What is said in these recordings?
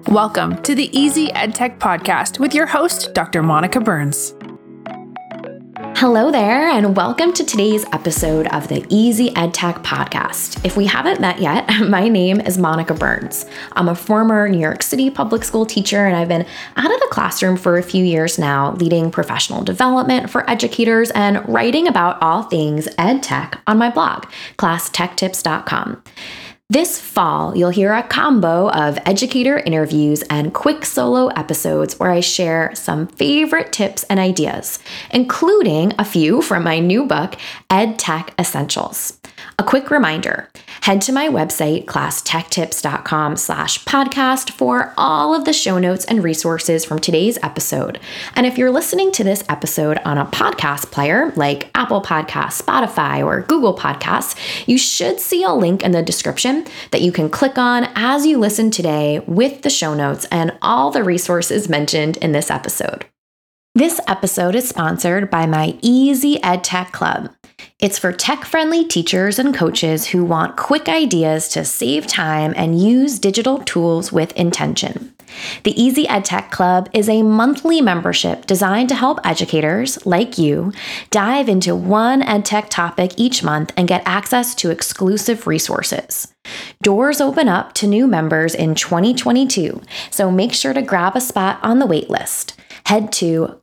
Welcome to the Easy EdTech Podcast with your host, Dr. Monica Burns. Hello there, and welcome to today's episode of the Easy EdTech Podcast. If we haven't met yet, my name is Monica Burns. I'm a former New York City public school teacher, and I've been out of the classroom for a few years now, leading professional development for educators and writing about all things EdTech on my blog, classtechtips.com. This fall, you'll hear a combo of educator interviews and quick solo episodes where I share some favorite tips and ideas, including a few from my new book, EdTech Essentials. A quick reminder, head to my website, classtechtips.com/podcast for all of the show notes and resources from today's episode. And if you're listening to this episode on a podcast player like Apple Podcasts, Spotify, or Google Podcasts, you should see a link in the description that you can click on as you listen today with the show notes and all the resources mentioned in this episode. This episode is sponsored by my Easy EdTech Club. It's for tech-friendly teachers and coaches who want quick ideas to save time and use digital tools with intention. The Easy EdTech Club is a monthly membership designed to help educators, like you, dive into one EdTech topic each month and get access to exclusive resources. Doors open up to new members in 2022, so make sure to grab a spot on the wait list. Head to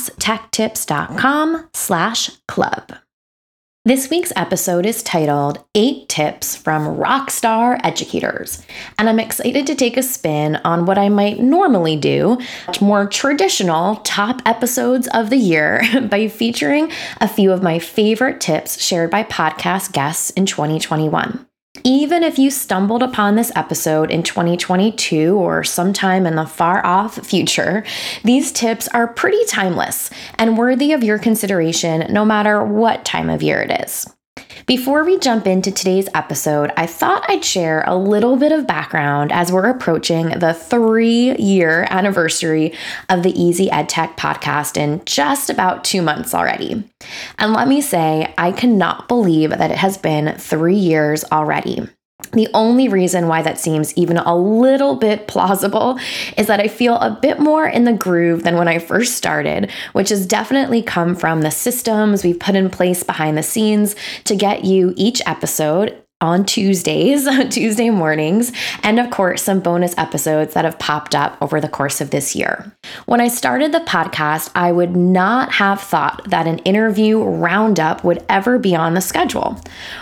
classtechtips.com/club. This week's episode is titled 8 Tips from Rockstar Educators, and I'm excited to take a spin on what I might normally do, more traditional top episodes of the year, by featuring a few of my favorite tips shared by podcast guests in 2021. Even if you stumbled upon this episode in 2022 or sometime in the far-off future, these tips are pretty timeless and worthy of your consideration no matter what time of year it is. Before we jump into today's episode, I thought I'd share a little bit of background as we're approaching the 3-year anniversary of the Easy EdTech podcast in just about 2 months already. And let me say, I cannot believe that it has been 3 years already. The only reason why that seems even a little bit plausible is that I feel a bit more in the groove than when I first started, which has definitely come from the systems we've put in place behind the scenes to get you each episode on Tuesday mornings, and of course, some bonus episodes that have popped up over the course of this year. When I started the podcast, I would not have thought that an interview roundup would ever be on the schedule,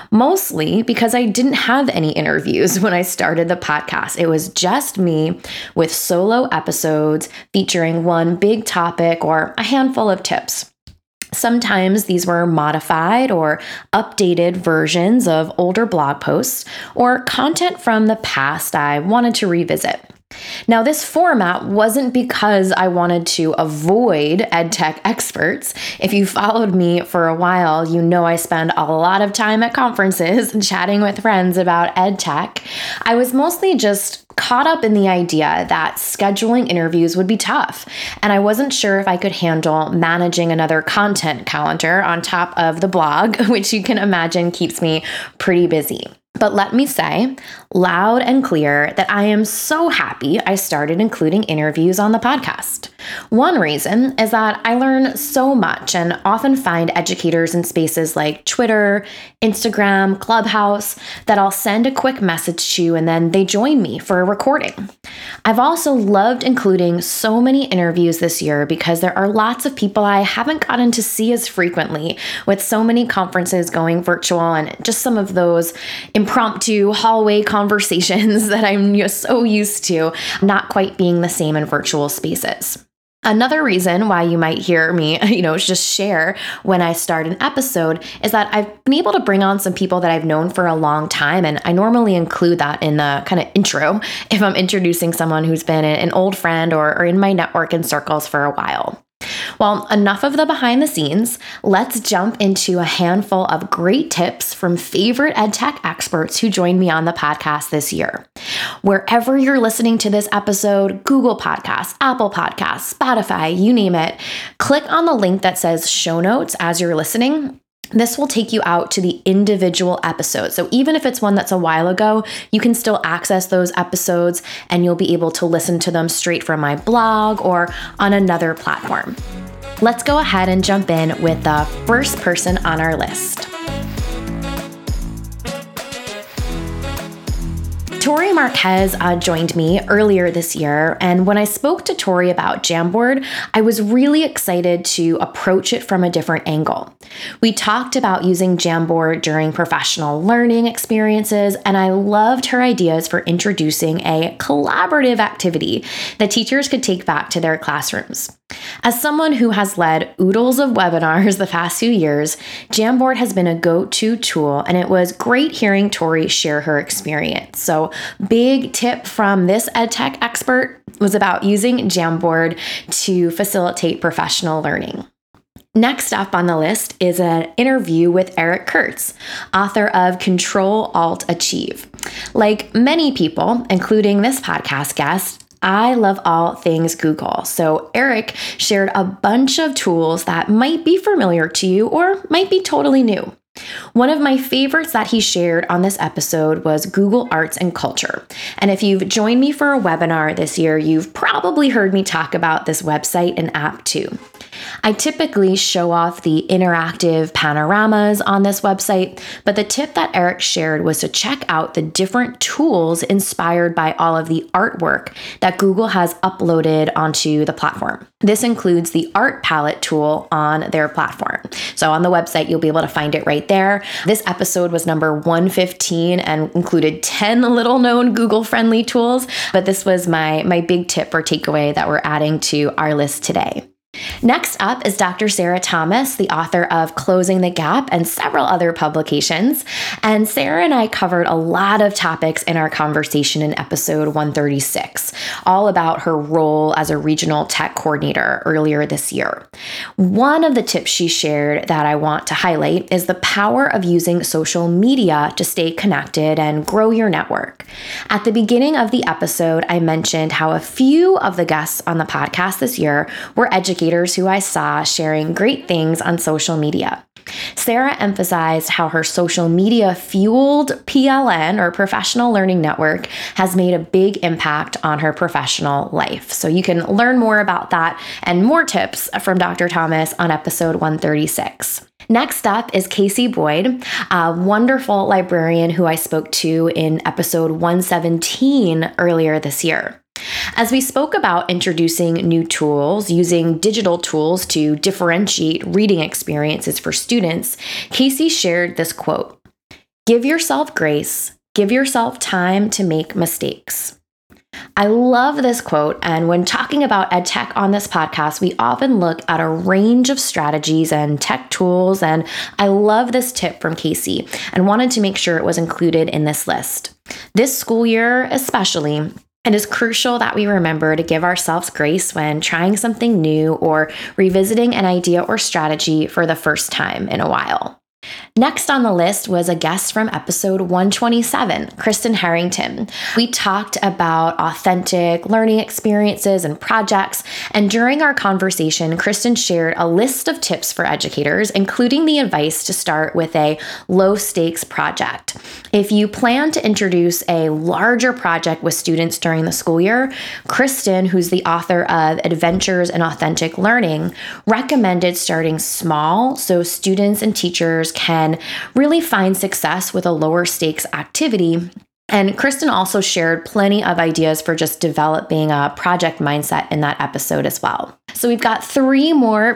mostly because I didn't have any interviews when I started the podcast. It was just me with solo episodes featuring one big topic or a handful of tips. Sometimes these were modified or updated versions of older blog posts or content from the past I wanted to revisit. Now, this format wasn't because I wanted to avoid EdTech experts. If you followed me for a while, you know I spend a lot of time at conferences chatting with friends about EdTech. I was mostly just caught up in the idea that scheduling interviews would be tough, and I wasn't sure if I could handle managing another content calendar on top of the blog, which you can imagine keeps me pretty busy. But let me say, loud and clear, that I am so happy I started including interviews on the podcast. One reason is that I learn so much and often find educators in spaces like Twitter, Instagram, Clubhouse that I'll send a quick message to and then they join me for a recording. I've also loved including so many interviews this year because there are lots of people I haven't gotten to see as frequently, with so many conferences going virtual and just some of those impromptu hallway conversations that I'm just so used to not quite being the same in virtual spaces. Another reason why you might hear me, just share when I start an episode is that I've been able to bring on some people that I've known for a long time, and I normally include that in the kind of intro if I'm introducing someone who's been an old friend or in my network and circles for a while. Well, enough of the behind the scenes. Let's jump into a handful of great tips from favorite EdTech experts who joined me on the podcast this year. Wherever you're listening to this episode, Google Podcasts, Apple Podcasts, Spotify, you name it, click on the link that says show notes as you're listening. This will take you out to the individual episodes. So even if it's one that's a while ago, you can still access those episodes and you'll be able to listen to them straight from my blog or on another platform. Let's go ahead and jump in with the first person on our list. Tori Marquez joined me earlier this year, and when I spoke to Tori about Jamboard, I was really excited to approach it from a different angle. We talked about using Jamboard during professional learning experiences, and I loved her ideas for introducing a collaborative activity that teachers could take back to their classrooms. As someone who has led oodles of webinars the past few years, Jamboard has been a go-to tool, and it was great hearing Tori share her experience. So, big tip from this EdTech expert was about using Jamboard to facilitate professional learning. Next up on the list is an interview with Eric Kurtz, author of Control Alt Achieve. Like many people, including this podcast guest, I love all things Google. So Eric shared a bunch of tools that might be familiar to you or might be totally new. One of my favorites that he shared on this episode was Google Arts and Culture. And if you've joined me for a webinar this year, you've probably heard me talk about this website and app too. I typically show off the interactive panoramas on this website, but the tip that Eric shared was to check out the different tools inspired by all of the artwork that Google has uploaded onto the platform. This includes the Art Palette tool on their platform. So on the website, you'll be able to find it right there. This episode was number 115 and included 10 little known Google-friendly tools, but this was my big tip or takeaway that we're adding to our list today. Next up is Dr. Sarah Thomas, the author of Closing the Gap and several other publications. And Sarah and I covered a lot of topics in our conversation in episode 136, all about her role as a regional tech coordinator earlier this year. One of the tips she shared that I want to highlight is the power of using social media to stay connected and grow your network. At the beginning of the episode, I mentioned how a few of the guests on the podcast this year were educators who I saw sharing great things on social media. Sarah emphasized how her social media fueled PLN or Professional Learning Network has made a big impact on her professional life. So you can learn more about that and more tips from Dr. Thomas on episode 136. Next up is Casey Boyd, a wonderful librarian who I spoke to in episode 117 earlier this year. As we spoke about introducing new tools, using digital tools to differentiate reading experiences for students, Casey shared this quote: "Give yourself grace, give yourself time to make mistakes." I love this quote, and when talking about EdTech on this podcast, we often look at a range of strategies and tech tools, and I love this tip from Casey and wanted to make sure it was included in this list. This school year especially, it is crucial that we remember to give ourselves grace when trying something new or revisiting an idea or strategy for the first time in a while. Next on the list was a guest from episode 127, Kristen Harrington. We talked about authentic learning experiences and projects, and during our conversation, Kristen shared a list of tips for educators, including the advice to start with a low-stakes project. If you plan to introduce a larger project with students during the school year, Kristen, who's the author of Adventures in Authentic Learning, recommended starting small so students and teachers can really find success with a lower stakes activity. And Kristen also shared plenty of ideas for just developing a project mindset in that episode as well. So we've got three more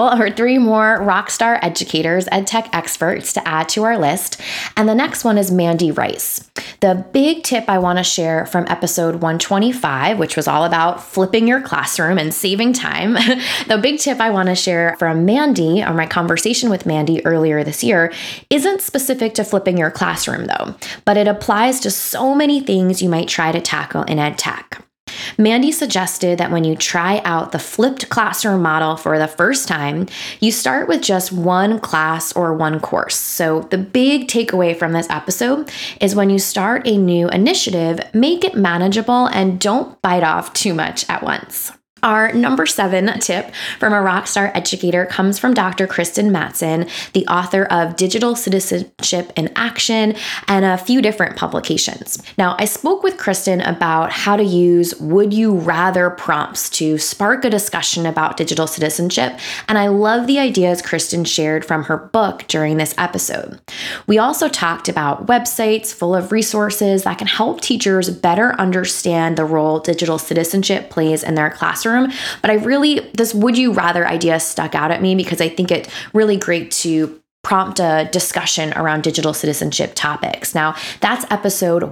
rockstar educators, EdTech experts to add to our list. And the next one is Mandy Rice. The big tip I want to share from episode 125, which was all about flipping your classroom and saving time. The big tip I want to share from Mandy, or my conversation with Mandy earlier this year, isn't specific to flipping your classroom though, but it applies to so many things you might try to tackle in EdTech. Mandy suggested that when you try out the flipped classroom model for the first time, you start with just one class or one course. So the big takeaway from this episode is when you start a new initiative, make it manageable and don't bite off too much at once. Our number 7 tip from a rockstar educator comes from Dr. Kristen Mattson, the author of Digital Citizenship in Action and a few different publications. Now, I spoke with Kristen about how to use would you rather prompts to spark a discussion about digital citizenship, and I love the ideas Kristen shared from her book during this episode. We also talked about websites full of resources that can help teachers better understand the role digital citizenship plays in their classroom. But this would you rather idea stuck out at me because I think it's really great to prompt a discussion around digital citizenship topics. Now, that's episode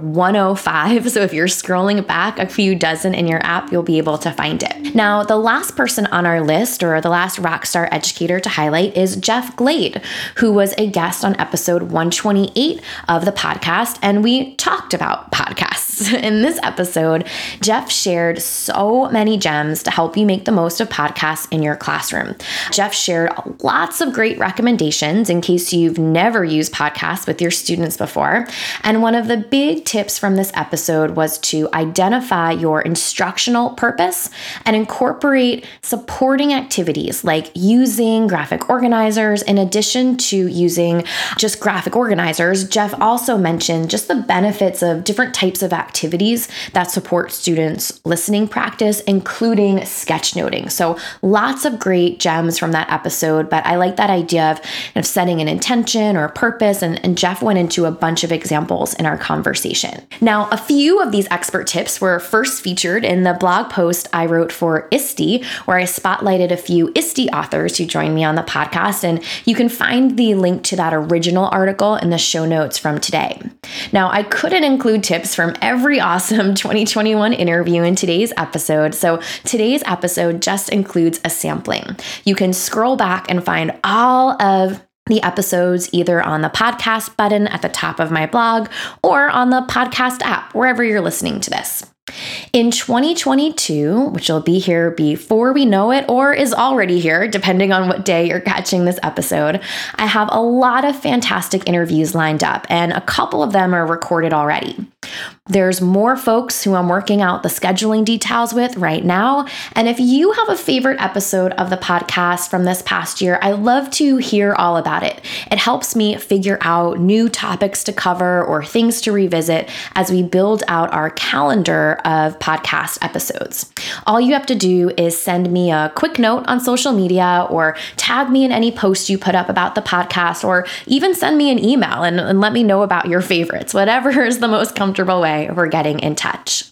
105. So if you're scrolling back a few dozen in your app, you'll be able to find it. Now, the last person on our list, or the last rockstar educator to highlight, is Jeff Glade, who was a guest on episode 128 of the podcast, and we talked about podcasts. In this episode, Jeff shared so many gems to help you make the most of podcasts in your classroom. Jeff shared lots of great recommendations in case you've never used podcasts with your students before. And one of the big tips from this episode was to identify your instructional purpose and incorporate supporting activities like using graphic organizers. In addition to using just graphic organizers, Jeff also mentioned just the benefits of different types of activities that support students' listening practice, including sketchnoting. So lots of great gems from that episode, but I like that idea of setting an intention or purpose, and Jeff went into a bunch of examples in our conversation. Now, a few of these expert tips were first featured in the blog post I wrote for ISTE, where I spotlighted a few ISTE authors who joined me on the podcast, and you can find the link to that original article in the show notes from today. Now, I couldn't include tips from every awesome 2021 interview in today's episode, so today's episode just includes a sampling. You can scroll back and find all of the episodes either on the podcast button at the top of my blog or on the podcast app, wherever you're listening to this. In 2022, which will be here before we know it or is already here, depending on what day you're catching this episode, I have a lot of fantastic interviews lined up, and a couple of them are recorded already. There's more folks who I'm working out the scheduling details with right now. And if you have a favorite episode of the podcast from this past year, I love to hear all about it. It helps me figure out new topics to cover or things to revisit as we build out our calendar of podcast episodes. All you have to do is send me a quick note on social media or tag me in any post you put up about the podcast, or even send me an email and let me know about your favorites, whatever is the most comfortable way for getting in touch.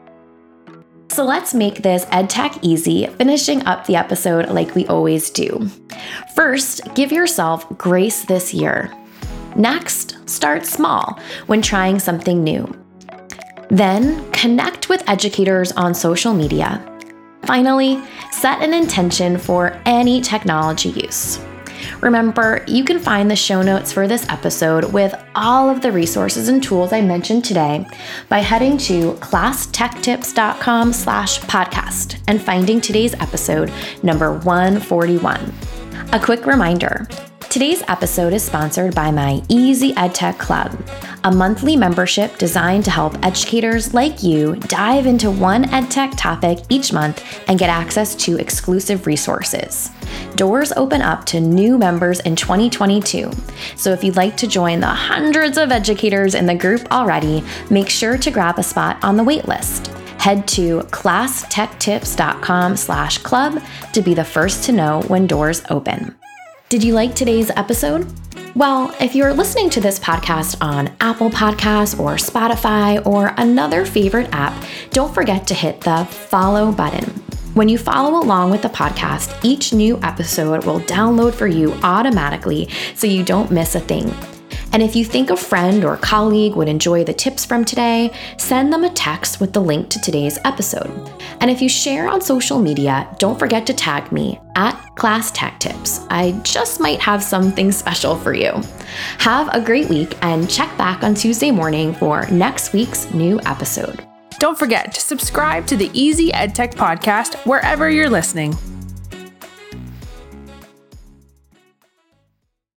So let's make this EdTech easy, finishing up the episode like we always do. First, give yourself grace this year. Next, start small when trying something new. Then, connect with educators on social media. Finally, set an intention for any technology use. Remember, you can find the show notes for this episode with all of the resources and tools I mentioned today by heading to classtechtips.com/podcast and finding today's episode number 141. A quick reminder, today's episode is sponsored by my Easy EdTech Club, a monthly membership designed to help educators like you dive into one EdTech topic each month and get access to exclusive resources. Doors open up to new members in 2022, so if you'd like to join the hundreds of educators in the group already, make sure to grab a spot on the wait list. Head to classtechtips.com/club to be the first to know when doors open. Did you like today's episode? Well, if you're listening to this podcast on Apple Podcasts or Spotify or another favorite app, don't forget to hit the follow button. When you follow along with the podcast, each new episode will download for you automatically so you don't miss a thing. And if you think a friend or colleague would enjoy the tips from today, send them a text with the link to today's episode. And if you share on social media, don't forget to tag me at @ClassTechTips. I just might have something special for you. Have a great week and check back on Tuesday morning for next week's new episode. Don't forget to subscribe to the Easy EdTech podcast wherever you're listening.